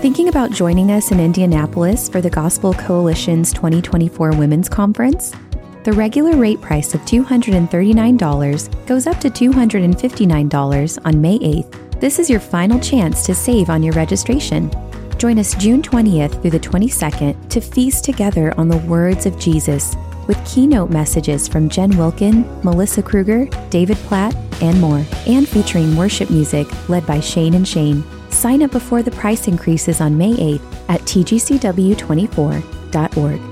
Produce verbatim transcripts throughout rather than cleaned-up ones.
Thinking about joining us in Indianapolis for the Gospel Coalition's twenty twenty-four Women's Conference? The regular rate price of two hundred thirty-nine dollars goes up to two hundred fifty-nine dollars on May eighth. This is your final chance to save on your registration. Join us June twentieth through the twenty-second to feast together on the words of Jesus with keynote messages from Jen Wilkin, Melissa Kruger, David Platt, and more, and featuring worship music led by Shane and Shane. Sign up before the price increases on May eighth at T G C W twenty-four dot org.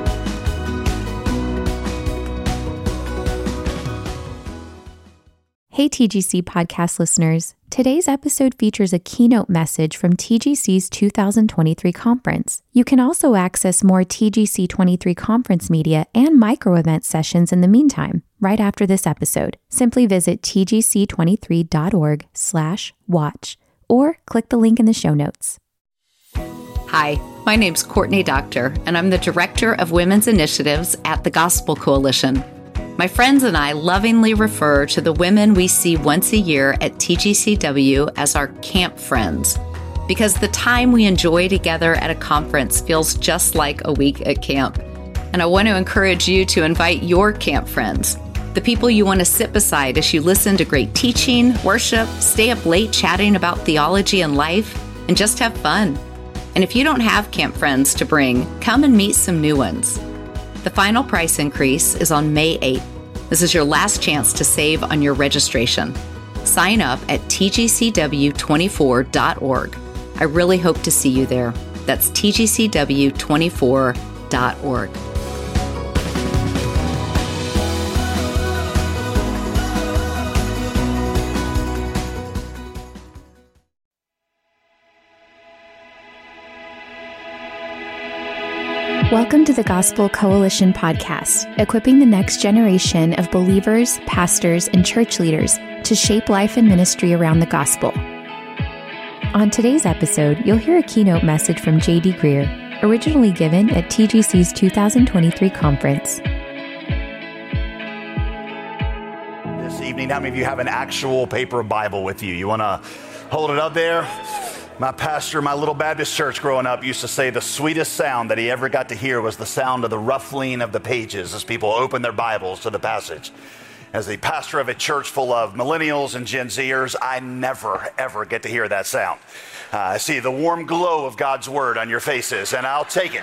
Hey T G C podcast listeners, today's episode features a keynote message from T G C's two thousand twenty-three conference. You can also access more T G C twenty-three conference media and micro-event sessions in the meantime, right after this episode. Simply visit T G C twenty-three dot org slash watch or click the link in the show notes. Hi, my name's Courtney Doctor, and I'm the Director of Women's Initiatives at the Gospel Coalition. My friends and I lovingly refer to the women we see once a year at T G C W as our camp friends, because the time we enjoy together at a conference feels just like a week at camp. And I want to encourage you to invite your camp friends, the people you want to sit beside as you listen to great teaching, worship, stay up late chatting about theology and life, and just have fun. And if you don't have camp friends to bring, come and meet some new ones. The final price increase is on May eighth. This is your last chance to save on your registration. Sign up at T G C W twenty-four dot org. I really hope to see you there. That's T G C W twenty-four dot org. Welcome to the Gospel Coalition podcast, equipping the next generation of believers, pastors, and church leaders to shape life and ministry around the gospel. On today's episode, you'll hear a keynote message from J D Greear, originally given at T G C's two thousand twenty-three conference. This evening, how many of you have an actual paper Bible with you? You want to hold it up there? My pastor in my little Baptist church growing up used to say the sweetest sound that he ever got to hear was the sound of the ruffling of the pages as people open their Bibles to the passage. As the pastor of a church full of millennials and Gen Zers, I never, ever get to hear that sound. Uh, I see the warm glow of God's word on your faces, and I'll take it.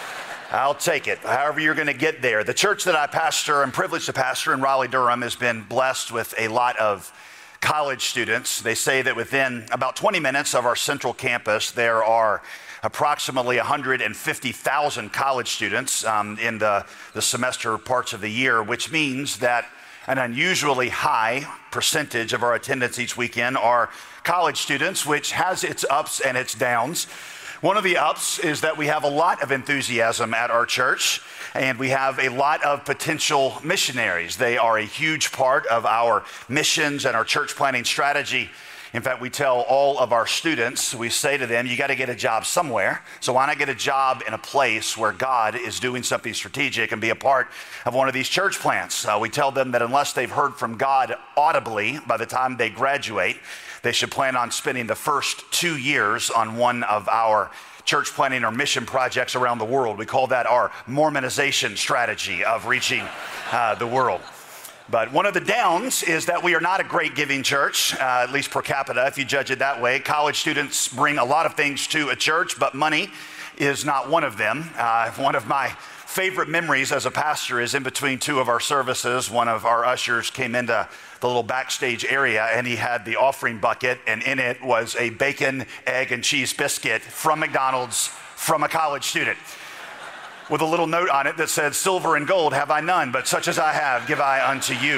I'll take it, however you're going to get there. The church that I pastor and privileged to pastor in Raleigh-Durham has been blessed with a lot of college students. They say that within about twenty minutes of our central campus, there are approximately one hundred fifty thousand college students um, in the, the semester parts of the year, which means that an unusually high percentage of our attendance each weekend are college students, which has its ups and its downs. One of the ups is that we have a lot of enthusiasm at our church, and we have a lot of potential missionaries. They are a huge part of our missions and our church planting strategy. In fact, we tell all of our students, we say to them, you got to get a job somewhere. So why not get a job in a place where God is doing something strategic and be a part of one of these church plants? Uh, we tell them that unless they've heard from God audibly by the time they graduate, they should plan on spending the first two years on one of our church planting or mission projects around the world. We call that our Mormonization strategy of reaching uh, the world. But one of the downs is that we are not a great giving church, uh, at least per capita, if you judge it that way. College students bring a lot of things to a church, but money is not one of them. Uh, one of my favorite memories as a pastor is in between two of our services. One of our ushers came into the little backstage area, and he had the offering bucket, and in it was a bacon, egg, and cheese biscuit from McDonald's from a college student, with a little note on it that said, silver and gold have I none, but such as I have give I unto you.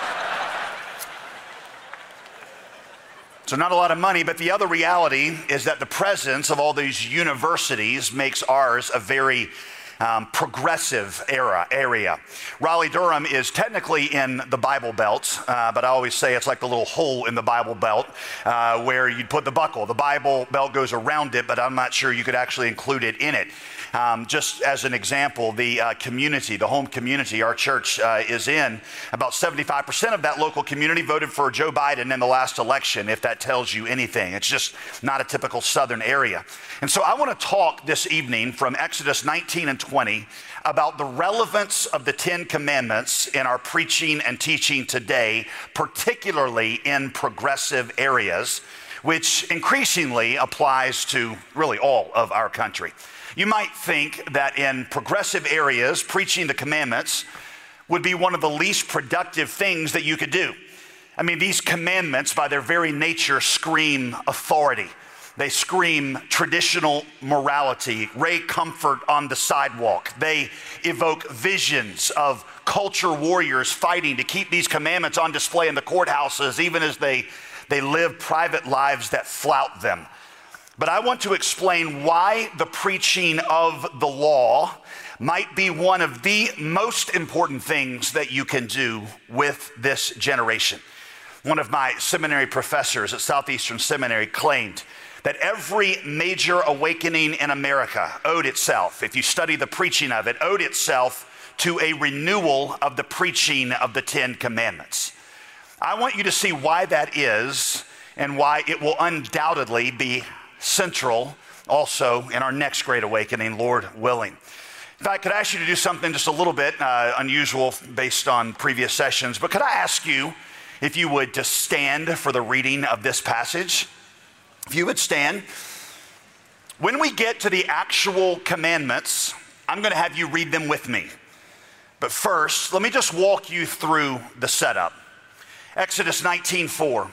So not a lot of money, but the other reality is that the presence of all these universities makes ours a very um, progressive era area. Raleigh-Durham is technically in the Bible Belt, uh, but I always say it's like the little hole in the Bible Belt uh, where you'd put the buckle. The Bible Belt goes around it, but I'm not sure you could actually include it in it. Um, just as an example, the uh, community, the home community our church uh, is in, about seventy-five percent of that local community voted for Joe Biden in the last election, if that tells you anything. It's just not a typical southern area. And so I want to talk this evening from Exodus nineteen and twenty about the relevance of the Ten Commandments in our preaching and teaching today, particularly in progressive areas, which increasingly applies to really all of our country. You might think that in progressive areas, preaching the commandments would be one of the least productive things that you could do. I mean, these commandments, by their very nature, scream authority. They scream traditional morality, ray comfort on the sidewalk. They evoke visions of culture warriors fighting to keep these commandments on display in the courthouses, even as they, they live private lives that flout them. But I want to explain why the preaching of the law might be one of the most important things that you can do with this generation. One of my seminary professors at Southeastern Seminary claimed that every major awakening in America owed itself, if you study the preaching of it, owed itself to a renewal of the preaching of the Ten Commandments. I want you to see why that is and why it will undoubtedly be central also in our next great awakening, Lord willing. In fact, could I ask you to do something just a little bit uh, unusual based on previous sessions, but could I ask you if you would to stand for the reading of this passage? If you would stand. When we get to the actual commandments, I'm going to have you read them with me. But first, let me just walk you through the setup. Exodus nineteen four.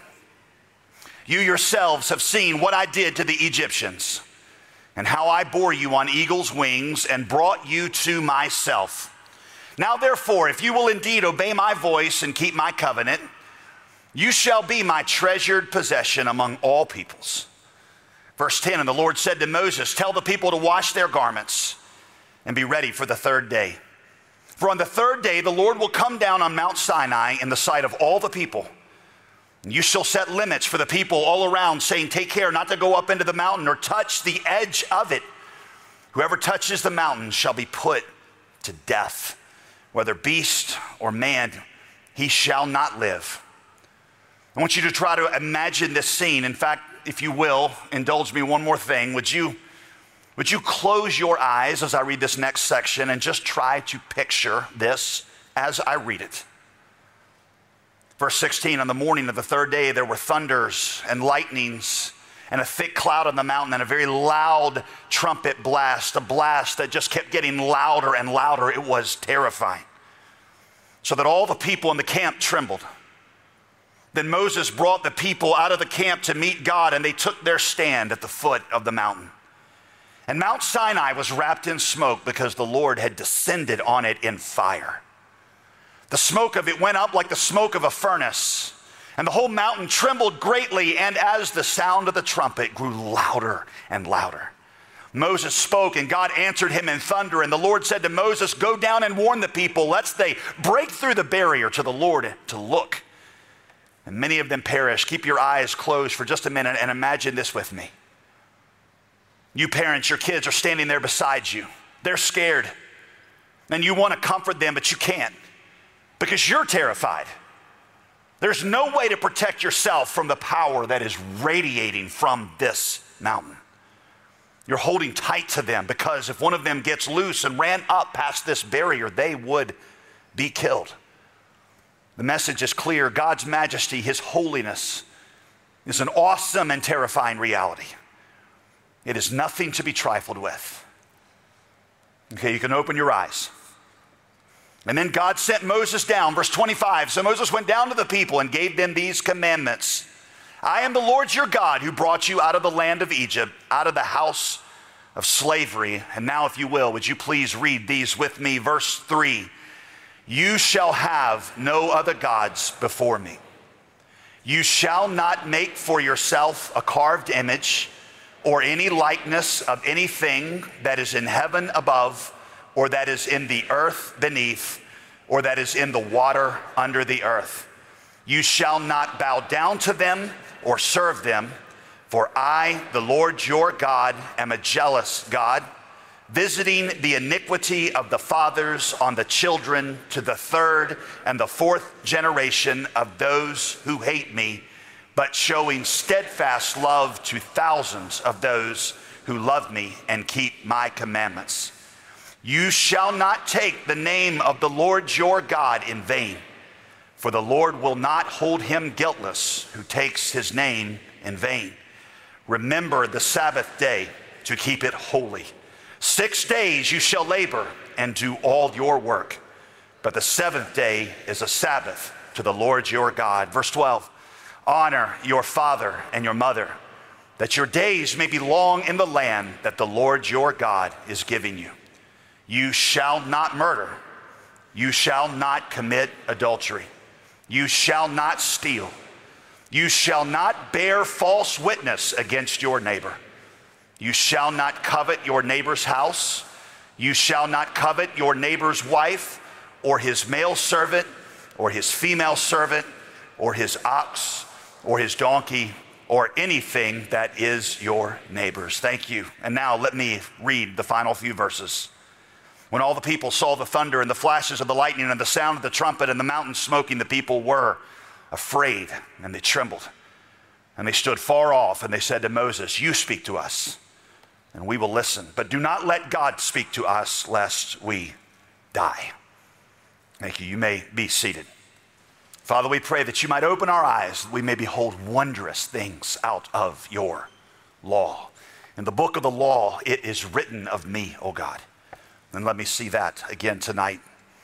You yourselves have seen what I did to the Egyptians and how I bore you on eagle's wings and brought you to myself. Now therefore, if you will indeed obey my voice and keep my covenant, you shall be my treasured possession among all peoples. Verse ten, and the Lord said to Moses, tell the people to wash their garments and be ready for the third day. For on the third day, the Lord will come down on Mount Sinai in the sight of all the people. You shall set limits for the people all around, saying, take care not to go up into the mountain or touch the edge of it. Whoever touches the mountain shall be put to death, whether beast or man, he shall not live. I want you to try to imagine this scene. In fact, if you will, indulge me one more thing. Would you, would you close your eyes as I read this next section and just try to picture this as I read it? Verse sixteen, on the morning of the third day, there were thunders and lightnings and a thick cloud on the mountain and a very loud trumpet blast, a blast that just kept getting louder and louder. It was terrifying. So that all the people in the camp trembled. Then Moses brought the people out of the camp to meet God, and they took their stand at the foot of the mountain. And Mount Sinai was wrapped in smoke because the Lord had descended on it in fire. The smoke of it went up like the smoke of a furnace, and the whole mountain trembled greatly, and as the sound of the trumpet grew louder and louder. Moses spoke, and God answered him in thunder, and the Lord said to Moses, go down and warn the people, lest they break through the barrier to the Lord to look, and many of them perish. Keep your eyes closed for just a minute and imagine this with me. You parents, your kids are standing there beside you. They're scared, and you want to comfort them, but you can't. Because you're terrified. There's no way to protect yourself from the power that is radiating from this mountain. You're holding tight to them because if one of them gets loose and ran up past this barrier, they would be killed. The message is clear. God's majesty, his holiness, is an awesome and terrifying reality. It is nothing to be trifled with. Okay, you can open your eyes. And then God sent Moses down, verse twenty-five. So Moses went down to the people and gave them these commandments. I am the Lord your God who brought you out of the land of Egypt, out of the house of slavery. And now, if you will, would you please read these with me? Verse three, you shall have no other gods before me. You shall not make for yourself a carved image or any likeness of anything that is in heaven above, or that is in the earth beneath, or that is in the water under the earth. You shall not bow down to them or serve them, for I, the Lord your God, am a jealous God, visiting the iniquity of the fathers on the children to the third and the fourth generation of those who hate me, but showing steadfast love to thousands of those who love me and keep my commandments. You shall not take the name of the Lord your God in vain, for the Lord will not hold him guiltless who takes his name in vain. Remember the Sabbath day to keep it holy. Six days you shall labor and do all your work, but the seventh day is a Sabbath to the Lord your God. Verse twelve, honor your father and your mother, that your days may be long in the land that the Lord your God is giving you. You shall not murder. You shall not commit adultery. You shall not steal. You shall not bear false witness against your neighbor. You shall not covet your neighbor's house. You shall not covet your neighbor's wife, or his male servant, or his female servant, or his ox, or his donkey, or anything that is your neighbor's. Thank you. And now let me read the final few verses. When all the people saw the thunder and the flashes of the lightning and the sound of the trumpet and the mountain smoking, the people were afraid and they trembled. And they stood far off and they said to Moses, you speak to us and we will listen, but do not let God speak to us lest we die. Thank you. You may be seated. Father, we pray that you might open our eyes, that we may behold wondrous things out of your law. In the book of the law, it is written of me, O God. And let me see that again tonight.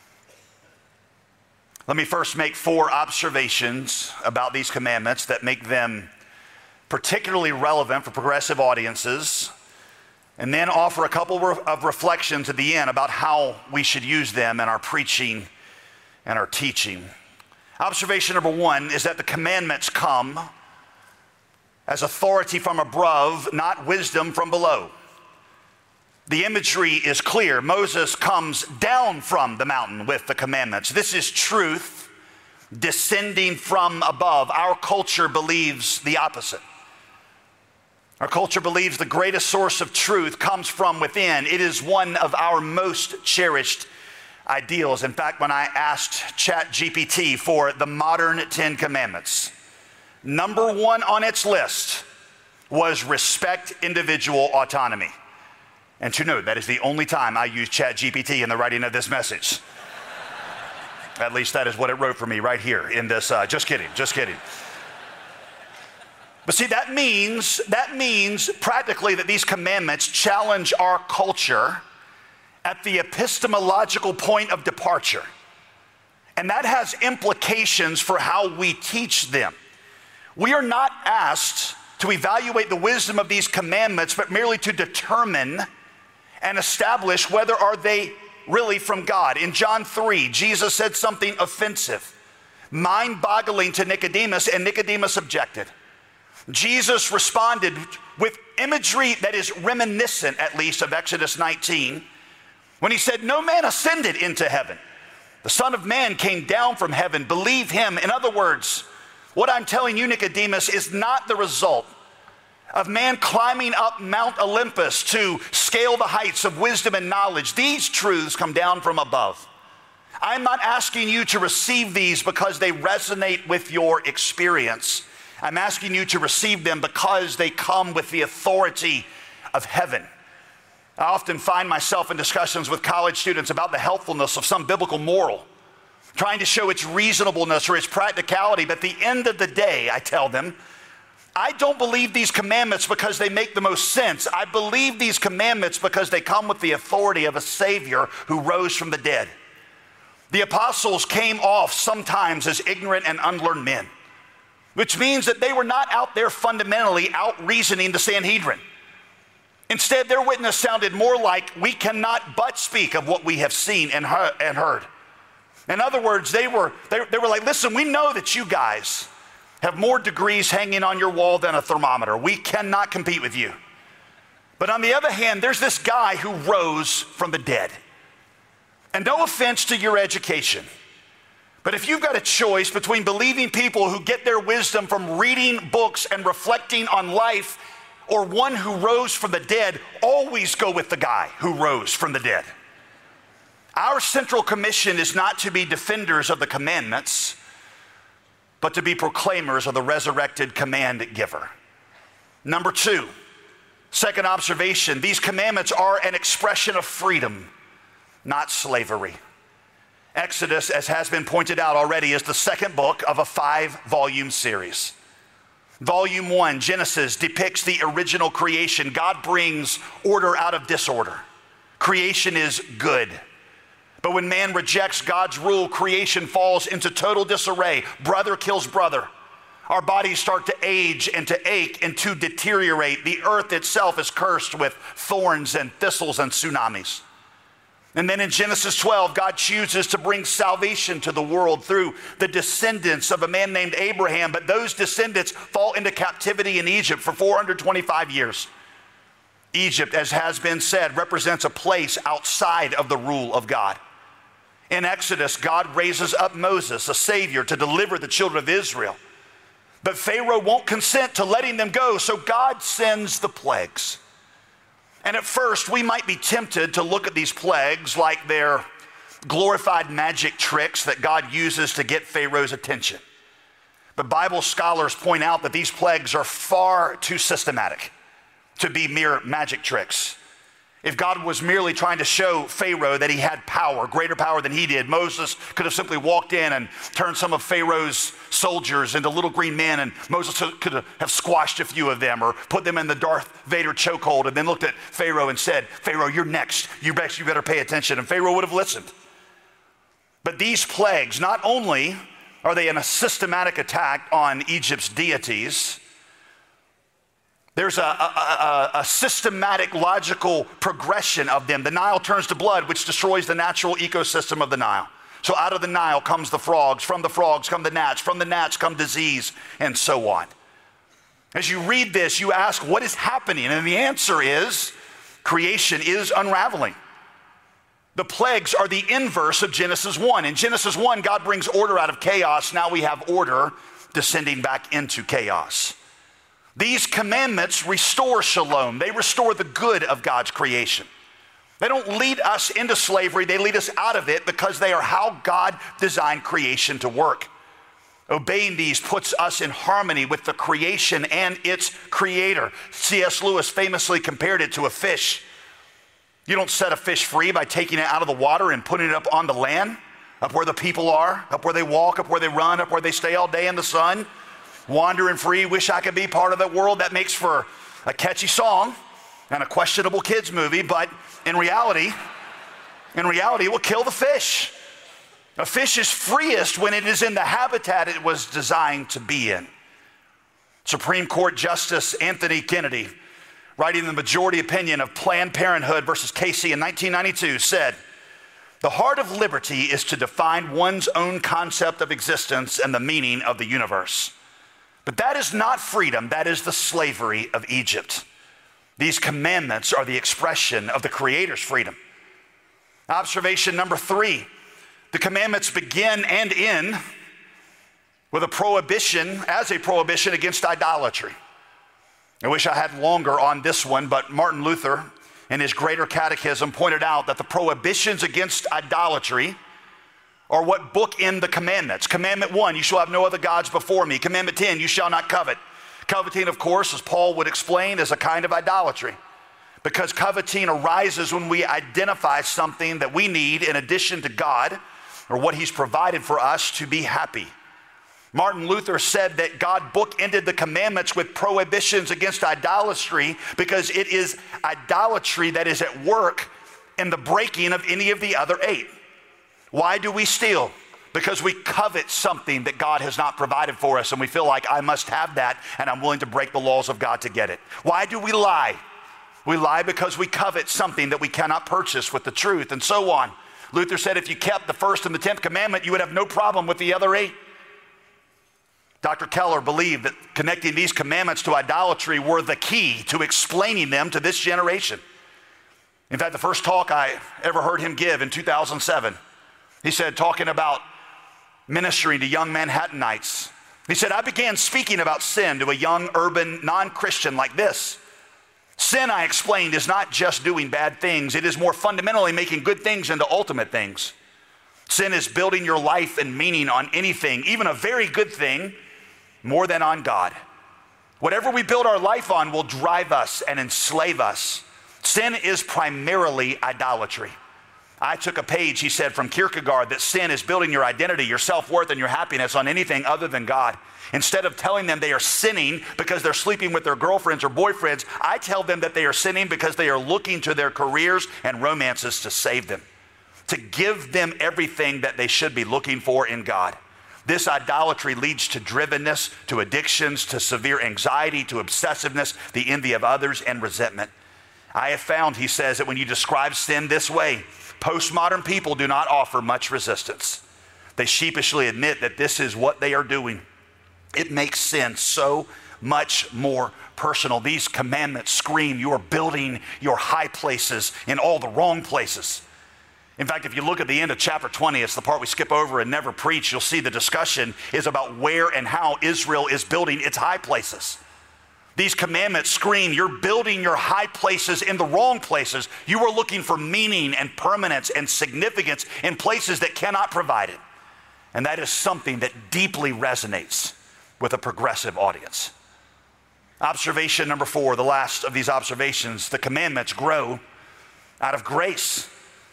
Let me first make four observations about these commandments that make them particularly relevant for progressive audiences, and then offer a couple of reflections at the end about how we should use them in our preaching and our teaching. Observation number one is that the commandments come as authority from above, not wisdom from below. The imagery is clear. Moses comes down from the mountain with the commandments. This is truth descending from above. Our culture believes the opposite. Our culture believes the greatest source of truth comes from within. It is one of our most cherished ideals. In fact, when I asked ChatGPT for the modern Ten Commandments, number one on its list was respect individual autonomy. And to note, that is the only time I use ChatGPT in the writing of this message. At least that is what it wrote for me right here in this, uh, just kidding, just kidding. But see, that means, that means practically that these commandments challenge our culture at the epistemological point of departure. And that has implications for how we teach them. We are not asked to evaluate the wisdom of these commandments, but merely to determine and establish whether are they really from God. In John three, Jesus said something offensive, mind-boggling to Nicodemus, and Nicodemus objected. Jesus responded with imagery that is reminiscent, at least, of Exodus nineteen, when he said, no man ascended into heaven. The Son of Man came down from heaven. Believe him. In other words, what I'm telling you, Nicodemus, is not the result of man climbing up Mount Olympus to scale the heights of wisdom and knowledge. These truths come down from above. I'm not asking you to receive these because they resonate with your experience. I'm asking you to receive them because they come with the authority of heaven. I often find myself in discussions with college students about the helpfulness of some biblical moral, trying to show its reasonableness or its practicality. But at the end of the day, I tell them, I don't believe these commandments because they make the most sense. I believe these commandments because they come with the authority of a Savior who rose from the dead. The apostles came off sometimes as ignorant and unlearned men, which means that they were not out there fundamentally out-reasoning the Sanhedrin. Instead, their witness sounded more like, we cannot but speak of what we have seen and heard. In other words, they were, they, they were like, listen, we know that you guys have more degrees hanging on your wall than a thermometer. We cannot compete with you. But on the other hand, there's this guy who rose from the dead. And no offense to your education, but if you've got a choice between believing people who get their wisdom from reading books and reflecting on life, or one who rose from the dead, always go with the guy who rose from the dead. Our central commission is not to be defenders of the commandments, but to be proclaimers of the resurrected command giver. Number two, second observation, these commandments are an expression of freedom, not slavery. Exodus, as has been pointed out already, is the second book of a five-volume series. Volume one, Genesis, depicts the original creation. God brings order out of disorder. Creation is good. But when man rejects God's rule, creation falls into total disarray. Brother kills brother. Our bodies start to age and to ache and to deteriorate. The earth itself is cursed with thorns and thistles and tsunamis. And then in Genesis twelve, God chooses to bring salvation to the world through the descendants of a man named Abraham. But those descendants fall into captivity in Egypt for four hundred twenty-five years. Egypt, as has been said, represents a place outside of the rule of God. In Exodus, God raises up Moses, a savior, to deliver the children of Israel. But Pharaoh won't consent to letting them go, so God sends the plagues. And at first, we might be tempted to look at these plagues like they're glorified magic tricks that God uses to get Pharaoh's attention. But Bible scholars point out that these plagues are far too systematic to be mere magic tricks. If God was merely trying to show Pharaoh that he had power, greater power than he did, Moses could have simply walked in and turned some of Pharaoh's soldiers into little green men, and Moses could have squashed a few of them or put them in the Darth Vader chokehold and then looked at Pharaoh and said, Pharaoh, you're next. You best, you better pay attention. And Pharaoh would have listened. But these plagues, not only are they in a systematic attack on Egypt's deities, there's a, a, a, a systematic, logical progression of them. The Nile turns to blood, which destroys the natural ecosystem of the Nile. So out of the Nile comes the frogs. From the frogs come the gnats. From the gnats come disease, and so on. As you read this, you ask, what is happening? And the answer is, creation is unraveling. The plagues are the inverse of Genesis one. In Genesis one, God brings order out of chaos. Now we have order descending back into chaos. These commandments restore shalom. They restore the good of God's creation. They don't lead us into slavery. They lead us out of it because they are how God designed creation to work. Obeying these puts us in harmony with the creation and its creator. C S Lewis famously compared it to a fish. You don't set a fish free by taking it out of the water and putting it up on the land, up where the people are, up where they walk, up where they run, up where they stay all day in the sun. Wandering free, wish I could be part of that world. That makes for a catchy song and a questionable kids movie, but in reality, in reality, it will kill the fish. A fish is freest when it is in the habitat it was designed to be in. Supreme Court Justice Anthony Kennedy, writing the majority opinion of Planned Parenthood versus Casey in nineteen ninety-two, said, "The heart of liberty is to define one's own concept of existence and the meaning of the universe. But that is not freedom, that is the slavery of Egypt. These commandments are the expression of the Creator's freedom." Observation number three, the commandments begin and end with a prohibition, as a prohibition against idolatry. I wish I had longer on this one, but Martin Luther, in his Greater Catechism, pointed out that the prohibitions against idolatry or what bookend the commandments. Commandment one, you shall have no other gods before me. Commandment ten, you shall not covet. Coveting, of course, as Paul would explain, is a kind of idolatry, because coveting arises when we identify something that we need in addition to God or what he's provided for us to be happy. Martin Luther said that God bookended the commandments with prohibitions against idolatry because it is idolatry that is at work in the breaking of any of the other eight. Why do we steal? Because we covet something that God has not provided for us, and we feel like I must have that, and I'm willing to break the laws of God to get it. Why do we lie? We lie because we covet something that we cannot purchase with the truth, and so on. Luther said if you kept the first and the tenth commandment, you would have no problem with the other eight. Doctor Keller believed that connecting these commandments to idolatry were the key to explaining them to this generation. In fact, the first talk I ever heard him give in two thousand seven, he said, talking about ministering to young Manhattanites, he said, I began speaking about sin to a young urban non-Christian like this. Sin, I explained, is not just doing bad things. It is more fundamentally making good things into ultimate things. Sin is building your life and meaning on anything, even a very good thing, more than on God. Whatever we build our life on will drive us and enslave us. Sin is primarily idolatry. I took a page, he said, from Kierkegaard, that sin is building your identity, your self-worth, and your happiness on anything other than God. Instead of telling them they are sinning because they're sleeping with their girlfriends or boyfriends, I tell them that they are sinning because they are looking to their careers and romances to save them, to give them everything that they should be looking for in God. This idolatry leads to drivenness, to addictions, to severe anxiety, to obsessiveness, the envy of others, and resentment. I have found, he says, that when you describe sin this way, postmodern people do not offer much resistance. They sheepishly admit that this is what they are doing. It makes sin so much more personal. These commandments scream you are building your high places in all the wrong places. In fact, if you look at the end of chapter twenty, it's the part we skip over and never preach, you'll see the discussion is about where and how Israel is building its high places. These commandments scream you're building your high places in the wrong places. You are looking for meaning and permanence and significance in places that cannot provide it. And that is something that deeply resonates with a progressive audience. Observation number four, the last of these observations, the commandments grow out of grace.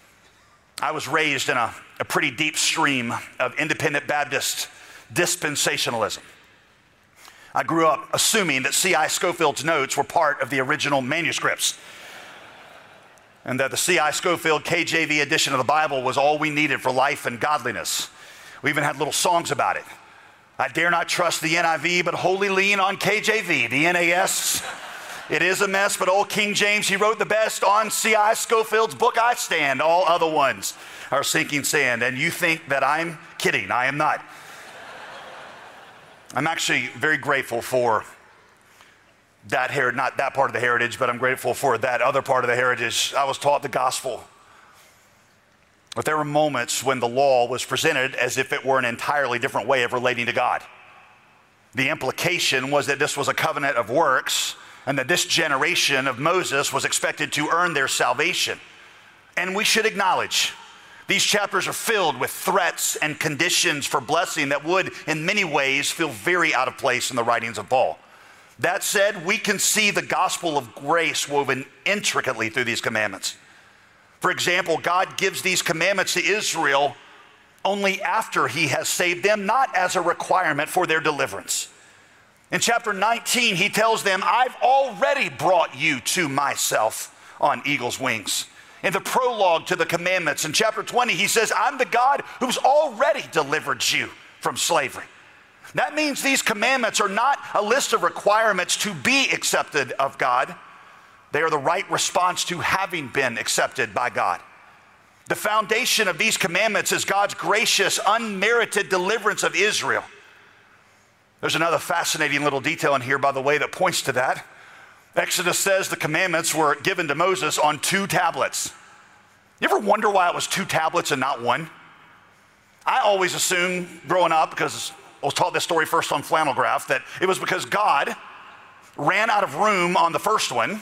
I was raised in a, a pretty deep stream of independent Baptist dispensationalism. I grew up assuming that C I Scofield's notes were part of the original manuscripts, and that the C I Scofield K J V edition of the Bible was all we needed for life and godliness. We even had little songs about it. I dare not trust the N I V, but wholly lean on K J V. The N A S, it is a mess, but old King James, he wrote the best. On C I Scofield's book I stand. All other ones are sinking sand. And you think that I'm kidding. I am not. I'm actually very grateful for that heritage, not that part of the heritage, but I'm grateful for that other part of the heritage. I was taught the gospel. But there were moments when the law was presented as if it were an entirely different way of relating to God. The implication was that this was a covenant of works and that this generation of Moses was expected to earn their salvation. And we should acknowledge these chapters are filled with threats and conditions for blessing that would, in many ways, feel very out of place in the writings of Paul. That said, we can see the gospel of grace woven intricately through these commandments. For example, God gives these commandments to Israel only after he has saved them, not as a requirement for their deliverance. In chapter nineteen, he tells them, I've already brought you to myself on eagle's wings. In the prologue to the commandments, in chapter twenty, he says, I'm the God who's already delivered you from slavery. That means these commandments are not a list of requirements to be accepted of God. They are the right response to having been accepted by God. The foundation of these commandments is God's gracious, unmerited deliverance of Israel. There's another fascinating little detail in here, by the way, that points to that. Exodus says the commandments were given to Moses on two tablets. You ever wonder why it was two tablets and not one? I always assumed growing up, because I was taught this story first on flannel graph, that it was because God ran out of room on the first one,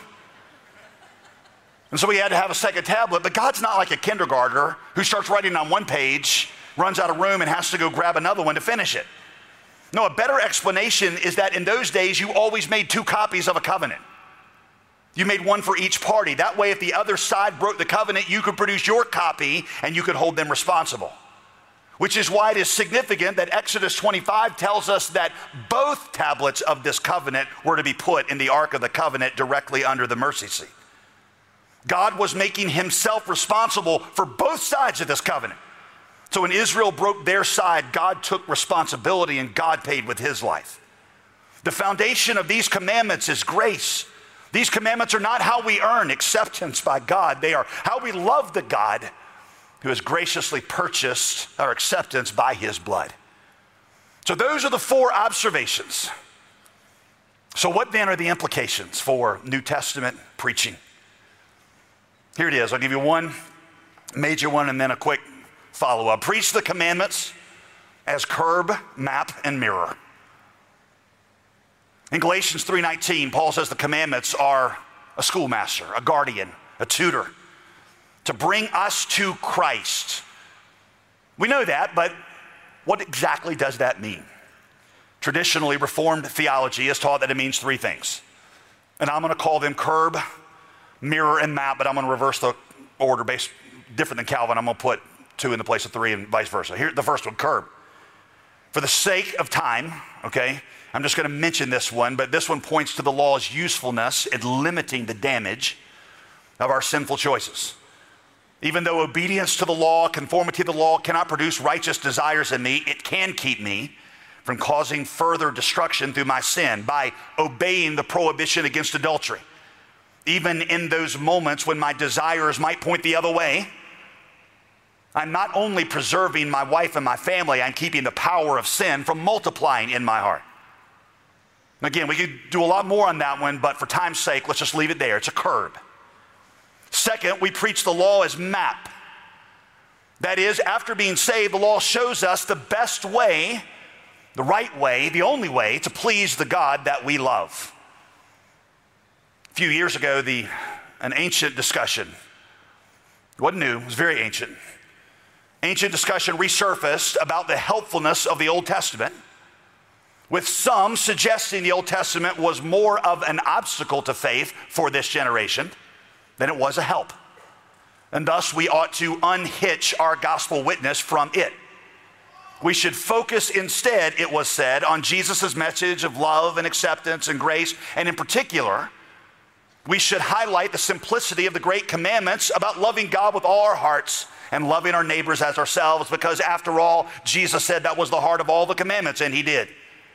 and so he had to have a second tablet. But God's not like a kindergartner who starts writing on one page, runs out of room, and has to go grab another one to finish it. No, a better explanation is that in those days, you always made two copies of a covenant. You made one for each party. That way, if the other side broke the covenant, you could produce your copy and you could hold them responsible. Which is why it is significant that Exodus twenty-five tells us that both tablets of this covenant were to be put in the Ark of the Covenant directly under the mercy seat. God was making himself responsible for both sides of this covenant. So when Israel broke their side, God took responsibility and God paid with his life. The foundation of these commandments is grace. These commandments are not how we earn acceptance by God. They are how we love the God who has graciously purchased our acceptance by his blood. So those are the four observations. So what then are the implications for New Testament preaching? Here it is. I'll give you one major one and then a quick follow-up. Preach the commandments as curb, map, and mirror. In Galatians three nineteen, Paul says the commandments are a schoolmaster, a guardian, a tutor, to bring us to Christ. We know that, but what exactly does that mean? Traditionally, Reformed theology has taught that it means three things. And I'm going to call them curb, mirror, and map, but I'm going to reverse the order based different than Calvin. I'm going to put two in the place of three and vice versa. Here, the first one, curb. For the sake of time, okay, I'm just going to mention this one, but this one points to the law's usefulness in limiting the damage of our sinful choices. Even though obedience to the law, conformity to the law cannot produce righteous desires in me, it can keep me from causing further destruction through my sin by obeying the prohibition against adultery. Even in those moments when my desires might point the other way, I'm not only preserving my wife and my family, I'm keeping the power of sin from multiplying in my heart. Again, we could do a lot more on that one, but for time's sake, let's just leave it there. It's a curb. Second, we preach the law as map. That is, after being saved, the law shows us the best way, the right way, the only way to please the God that we love. A few years ago, the, an ancient discussion, it wasn't new, it was very ancient. Ancient discussion resurfaced about the helpfulness of the Old Testament, with some suggesting the Old Testament was more of an obstacle to faith for this generation than it was a help. And thus we ought to unhitch our gospel witness from it. We should focus instead, it was said, on Jesus' message of love and acceptance and grace, and in particular, we should highlight the simplicity of the great commandments about loving God with all our hearts and loving our neighbors as ourselves, because after all, Jesus said that was the heart of all the commandments, and he did.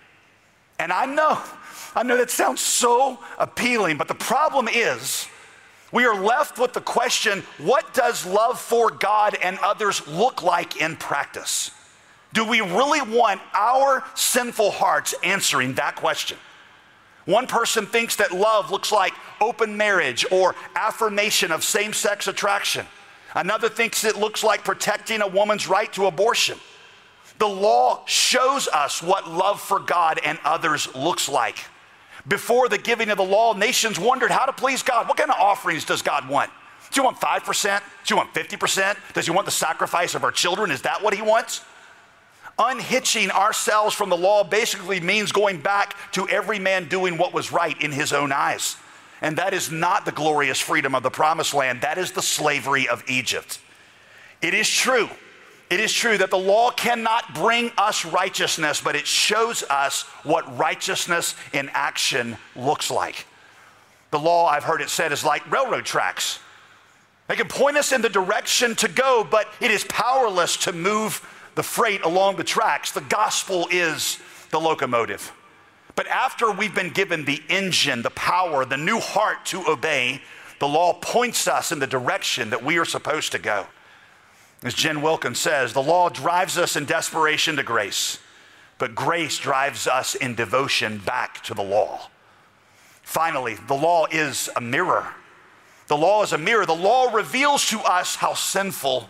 And I know, I know that sounds so appealing, but the problem is we are left with the question, what does love for God and others look like in practice? Do we really want our sinful hearts answering that question? One person thinks that love looks like open marriage or affirmation of same-sex attraction. Another thinks it looks like protecting a woman's right to abortion. The law shows us what love for God and others looks like. Before the giving of the law, nations wondered how to please God. What kind of offerings does God want? Does he want five percent? Does he want fifty percent? Does he want the sacrifice of our children? Is that what he wants? Unhitching ourselves from the law basically means going back to every man doing what was right in his own eyes. And that is not the glorious freedom of the promised land. That is the slavery of Egypt. It is true. It is true that the law cannot bring us righteousness, but it shows us what righteousness in action looks like. The law, I've heard it said, is like railroad tracks. They can point us in the direction to go, but it is powerless to move the freight along the tracks. The gospel is the locomotive. But after we've been given the engine, the power, the new heart to obey, the law points us in the direction that we are supposed to go. As Jen Wilkins says, the law drives us in desperation to grace, but grace drives us in devotion back to the law. Finally, the law is a mirror. The law is a mirror. The law reveals to us how sinful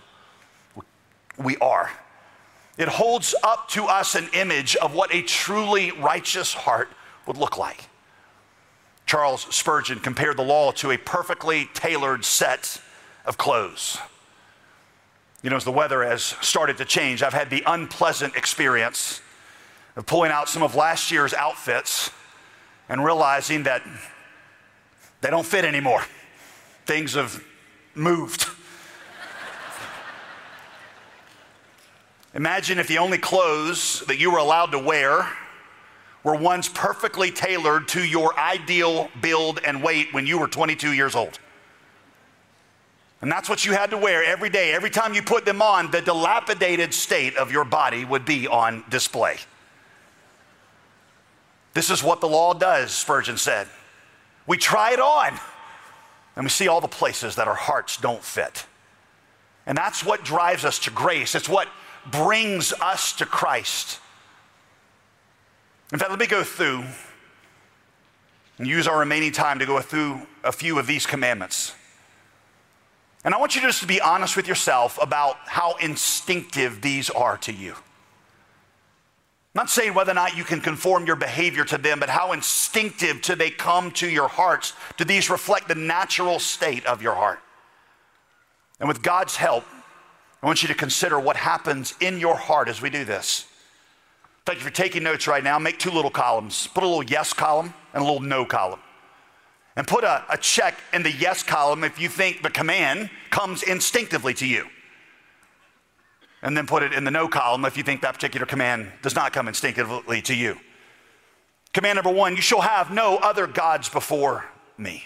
we are. It holds up to us an image of what a truly righteous heart would look like. Charles Spurgeon compared the law to a perfectly tailored set of clothes. You know, as the weather has started to change, I've had the unpleasant experience of pulling out some of last year's outfits and realizing that they don't fit anymore. Things have moved. Imagine if the only clothes that you were allowed to wear were ones perfectly tailored to your ideal build and weight when you were twenty-two years old. And that's what you had to wear every day. Every time you put them on, the dilapidated state of your body would be on display. This is what the law does, Spurgeon said. We try it on, and we see all the places that our hearts don't fit. And that's what drives us to grace. It's what brings us to Christ. In fact, let me go through and use our remaining time to go through a few of these commandments. And I want you just to be honest with yourself about how instinctive these are to you. I'm not saying whether or not you can conform your behavior to them, but how instinctive do they come to your hearts? Do these reflect the natural state of your heart? And with God's help, I want you to consider what happens in your heart as we do this. In fact, if you're taking notes right now, make two little columns. Put a little yes column and a little no column. And put a, a check in the yes column if you think the command comes instinctively to you. And then put it in the no column if you think that particular command does not come instinctively to you. Command number one, you shall have no other gods before me.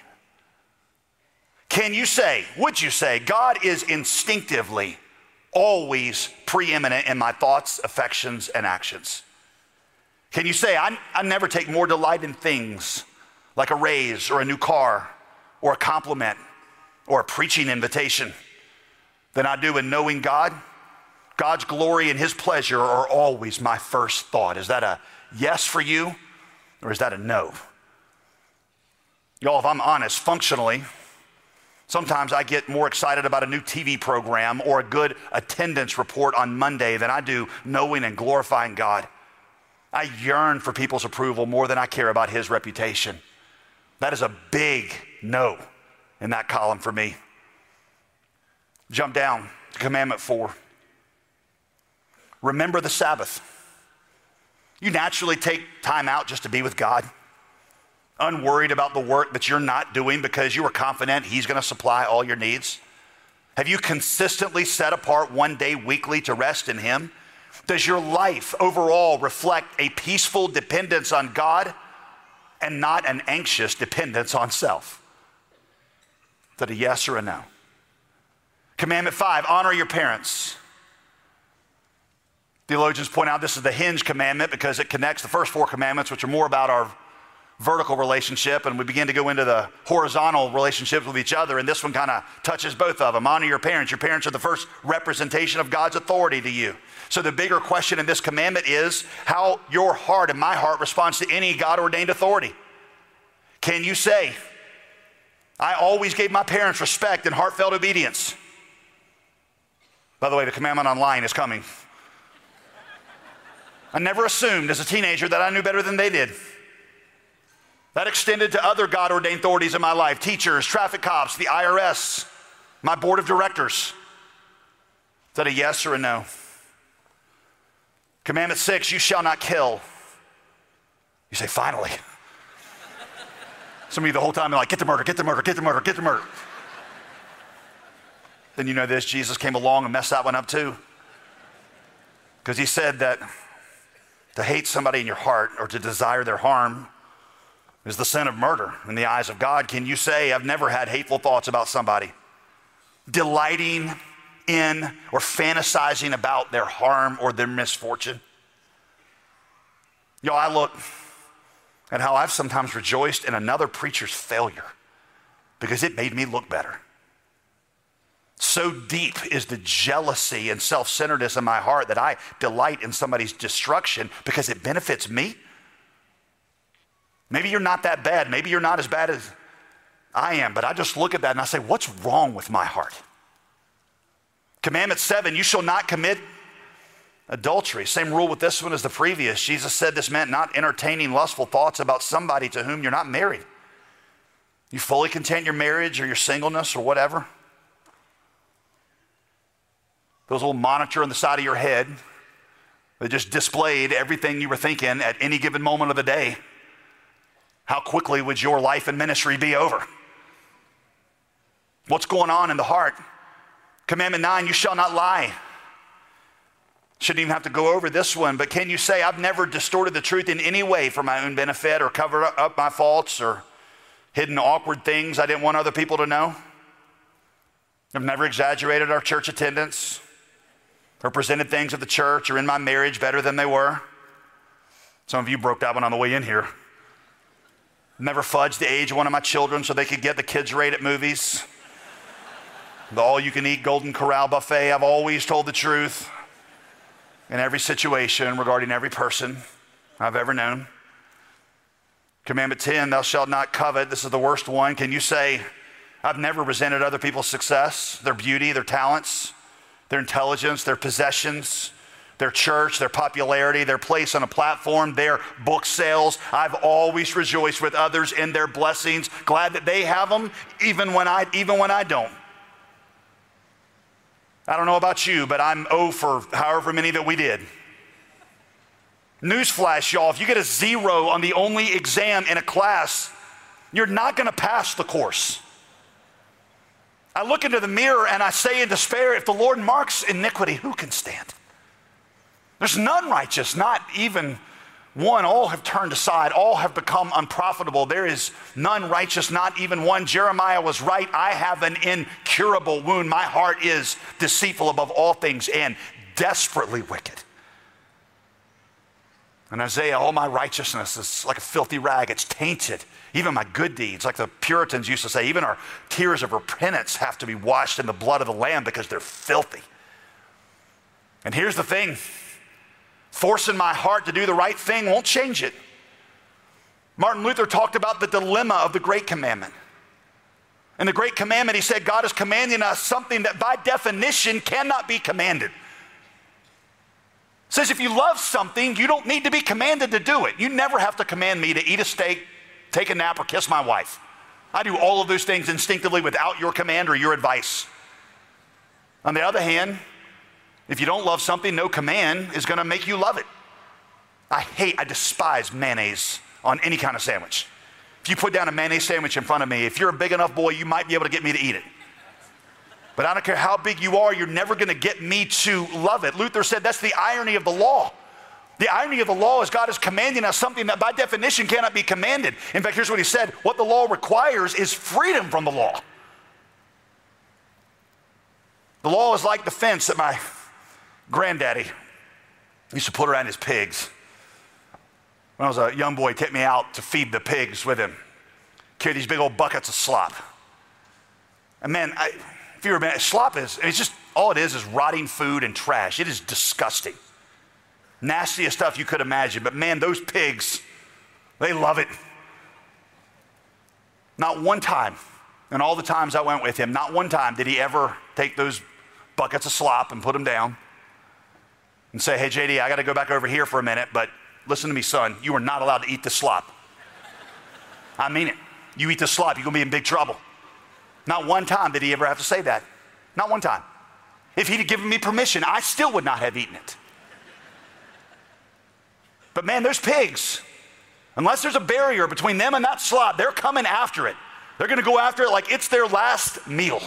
Can you say, would you say, God is instinctively always preeminent in my thoughts, affections, and actions? Can you say, I, I never take more delight in things like a raise or a new car or a compliment or a preaching invitation than I do in knowing God? God's glory and his pleasure are always my first thought. Is that a yes for you or is that a no? Y'all, if I'm honest, functionally, sometimes I get more excited about a new T V program or a good attendance report on Monday than I do knowing and glorifying God. I yearn for people's approval more than I care about his reputation. That is a big no in that column for me. Jump down to commandment four. Remember the Sabbath. You naturally take time out just to be with God, unworried about the work that you're not doing because you are confident he's going to supply all your needs. Have you consistently set apart one day weekly to rest in him? Does your life overall reflect a peaceful dependence on God and not an anxious dependence on self? Is that a yes or a no? Commandment five, honor your parents. Theologians point out this is the hinge commandment because it connects the first four commandments, which are more about our vertical relationship, and we begin to go into the horizontal relationships with each other, and this one kind of touches both of them. Honor your parents. Your parents are the first representation of God's authority to you. So the bigger question in this commandment is how your heart and my heart responds to any God-ordained authority. Can you say, I always gave my parents respect and heartfelt obedience? By the way, the commandment online is coming. I never assumed as a teenager that I knew better than they did. That extended to other God-ordained authorities in my life, teachers, traffic cops, the I R S, my board of directors. Is that a yes or a no? Commandment six, you shall not kill. You say, finally. Some of you the whole time are like, get the murder, get the murder, get the murder, get the murder. Then you know this, Jesus came along and messed that one up too. Because he said that to hate somebody in your heart or to desire their harm is the sin of murder in the eyes of God. Can you say, I've never had hateful thoughts about somebody, delighting in or fantasizing about their harm or their misfortune? Y'all, I look at how I've sometimes rejoiced in another preacher's failure because it made me look better. So deep is the jealousy and self-centeredness in my heart that I delight in somebody's destruction because it benefits me. Maybe you're not that bad. Maybe you're not as bad as I am, but I just look at that and I say, what's wrong with my heart? Commandment seven, you shall not commit adultery. Same rule with this one as the previous. Jesus said this meant not entertaining lustful thoughts about somebody to whom you're not married. You fully content your marriage or your singleness or whatever. Those little monitor on the side of your head that just displayed everything you were thinking at any given moment of the day. How quickly would your life and ministry be over? What's going on in the heart? Commandment nine, you shall not lie. Shouldn't even have to go over this one, but can you say, I've never distorted the truth in any way for my own benefit or covered up my faults or hidden awkward things I didn't want other people to know? I've never exaggerated our church attendance or presented things at the church or in my marriage better than they were. Some of you broke that one on the way in here. Never fudged the age of one of my children so they could get the kids' rate at movies. The all-you-can-eat Golden Corral buffet. I've always told the truth in every situation regarding every person I've ever known. Commandment ten, thou shalt not covet. This is the worst one. Can you say, I've never resented other people's success, their beauty, their talents, their intelligence, their possessions, their church, their popularity, their place on a platform, their book sales. I've always rejoiced with others in their blessings, glad that they have them, even when I, even when I don't. I don't know about you, but I'm oh for however many that we did. Newsflash, y'all, if you get a zero on the only exam in a class, you're not gonna pass the course. I look into the mirror and I say in despair, if the Lord marks iniquity, who can stand? There's none righteous, not even one. All have turned aside. All have become unprofitable. There is none righteous, not even one. Jeremiah was right. I have an incurable wound. My heart is deceitful above all things and desperately wicked. And Isaiah, all my righteousness is like a filthy rag. It's tainted. Even my good deeds, like the Puritans used to say, even our tears of repentance have to be washed in the blood of the Lamb because they're filthy. And here's the thing. Forcing my heart to do the right thing won't change it. Martin Luther talked about the dilemma of the Great Commandment. In the Great Commandment, he said, God is commanding us something that by definition cannot be commanded. It says if you love something, you don't need to be commanded to do it. You never have to command me to eat a steak, take a nap, or kiss my wife. I do all of those things instinctively without your command or your advice. On the other hand, if you don't love something, no command is gonna make you love it. I hate, I despise mayonnaise on any kind of sandwich. If you put down a mayonnaise sandwich in front of me, if you're a big enough boy, you might be able to get me to eat it. But I don't care how big you are, you're never gonna get me to love it. Luther said that's the irony of the law. The irony of the law is God is commanding us something that by definition cannot be commanded. In fact, here's what he said, what the law requires is freedom from the law. The law is like the fence that my granddaddy used to put around his pigs. When I was a young boy, he'd take me out to feed the pigs with him. Carry these big old buckets of slop. And man, I, if you remember, slop is, it's just, all it is is rotting food and trash. It is disgusting. Nastiest stuff you could imagine. But man, those pigs, they love it. Not one time, and all the times I went with him, not one time did he ever take those buckets of slop and put them down and say, hey, J D, I got to go back over here for a minute, but listen to me, son, you are not allowed to eat the slop. I mean it. You eat the slop, you're going to be in big trouble. Not one time did he ever have to say that. Not one time. If he'd have given me permission, I still would not have eaten it. But man, those pigs, unless there's a barrier between them and that slop, they're coming after it. They're going to go after it like it's their last meal.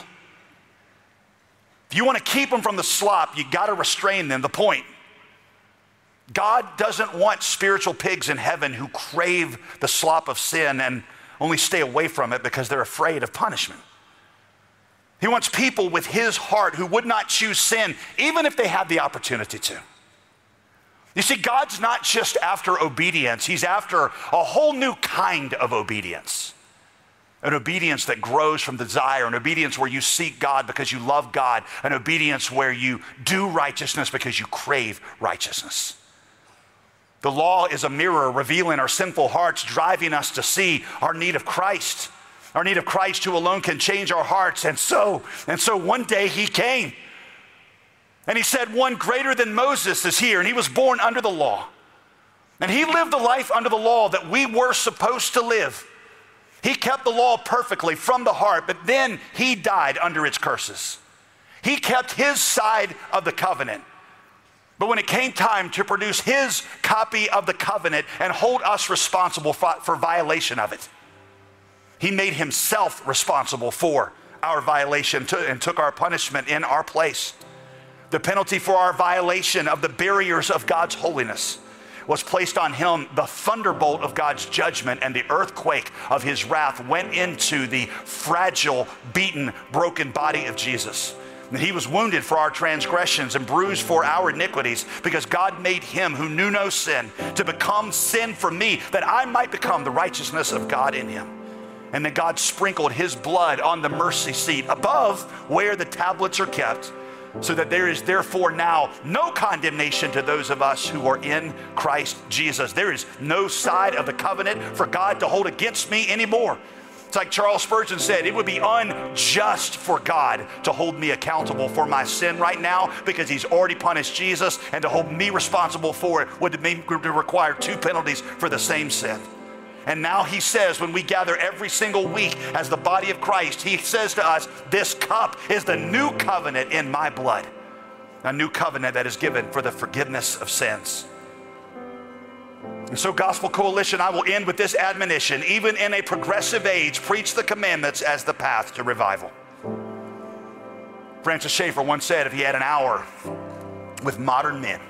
If you want to keep them from the slop, you got to restrain them. The point, God doesn't want spiritual pigs in heaven who crave the slop of sin and only stay away from it because they're afraid of punishment. He wants people with his heart who would not choose sin, even if they had the opportunity to. You see, God's not just after obedience. He's after a whole new kind of obedience. An obedience that grows from desire, an obedience where you seek God because you love God, an obedience where you do righteousness because you crave righteousness. The law is a mirror revealing our sinful hearts, driving us to see our need of Christ, our need of Christ who alone can change our hearts. And so, and so one day he came and he said, one greater than Moses is here, and he was born under the law. And he lived the life under the law that we were supposed to live. He kept the law perfectly from the heart, but then he died under its curses. He kept his side of the covenant. But when it came time to produce his copy of the covenant and hold us responsible for, for violation of it, he made himself responsible for our violation to, and took our punishment in our place. The penalty for our violation of the barriers of God's holiness was placed on him. The thunderbolt of God's judgment and the earthquake of his wrath went into the fragile, beaten, broken body of Jesus. And he was wounded for our transgressions and bruised for our iniquities, because God made him who knew no sin to become sin for me, that I might become the righteousness of God in him. And then God sprinkled his blood on the mercy seat above where the tablets are kept, so that there is therefore now no condemnation to those of us who are in Christ Jesus. There is no side of the covenant for God to hold against me anymore. It's like Charles Spurgeon said, it would be unjust for God to hold me accountable for my sin right now because he's already punished Jesus, and to hold me responsible for it would mean to require two penalties for the same sin. And now he says, when we gather every single week as the body of Christ, he says to us, this cup is the new covenant in my blood, a new covenant that is given for the forgiveness of sins. And so Gospel Coalition, I will end with this admonition: even in a progressive age, preach the commandments as the path to revival. Francis Schaeffer once said if he had an hour with modern men,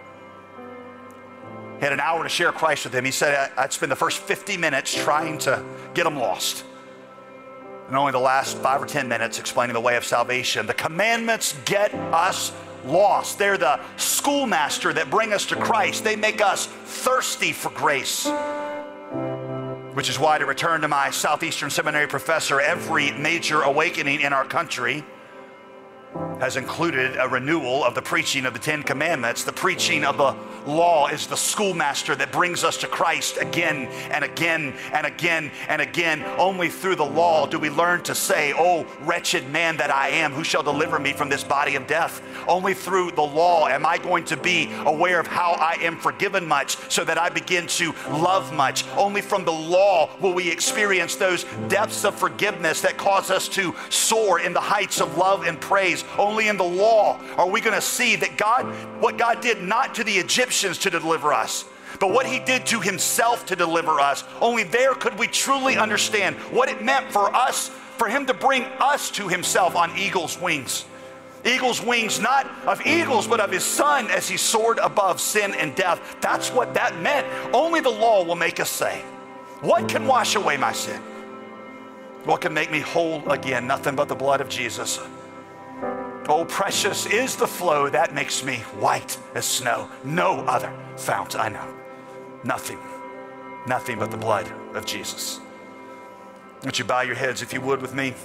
he had an hour to share Christ with them, he said, I'd spend the first fifty minutes trying to get them lost, and only the last five or ten minutes explaining the way of salvation. The commandments get us lost. They're the schoolmaster that bring us to Christ. They make us thirsty for grace. Which is why, to return to my Southeastern Seminary professor, every major awakening in our country has included a renewal of the preaching of the Ten Commandments. The preaching of the law is the schoolmaster that brings us to Christ again and again and again and again. Only through the law do we learn to say, oh, wretched man that I am, who shall deliver me from this body of death? Only through the law am I going to be aware of how I am forgiven much so that I begin to love much. Only from the law will we experience those depths of forgiveness that cause us to soar in the heights of love and praise. Only in the law are we going to see that God, what God did not to the Egyptians to deliver us, but what he did to himself to deliver us. Only there could we truly understand what it meant for us, for him to bring us to himself on eagle's wings. Eagle's wings, not of eagles, but of his son as he soared above sin and death. That's what that meant. Only the law will make us say, what can wash away my sin? What can make me whole again? Nothing but the blood of Jesus. Oh, precious is the flow that makes me white as snow. No other fount I know. Nothing, nothing but the blood of Jesus. Won't you bow your heads, if you would, with me?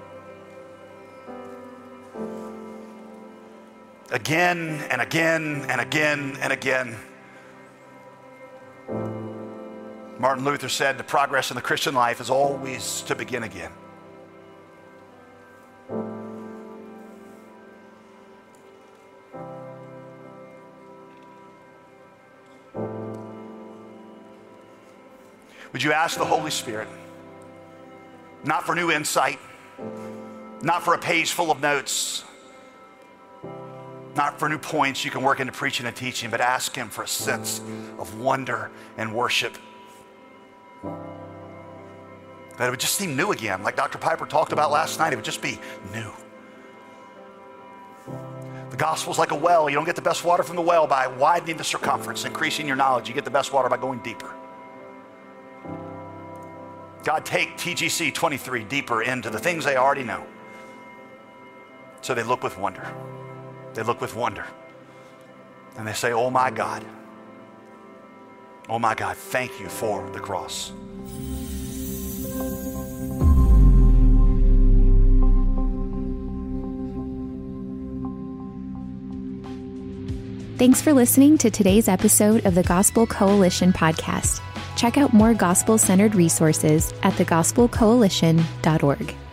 Again and again and again and again. Martin Luther said, the progress in the Christian life is always to begin again. Would you ask the Holy Spirit, not for new insight, not for a page full of notes, not for new points you can work into preaching and teaching, but ask him for a sense of wonder and worship. That it would just seem new again, like Doctor Piper talked about last night. It would just be new. The gospel's like a well. You don't get the best water from the well by widening the circumference, increasing your knowledge. You get the best water by going deeper. God, take T G C twenty-three deeper into the things they already know, so they look with wonder. They look with wonder. And they say, oh my God, oh my God, thank you for the cross. Thanks for listening to today's episode of the Gospel Coalition podcast. Check out more gospel-centered resources at the gospel coalition dot org.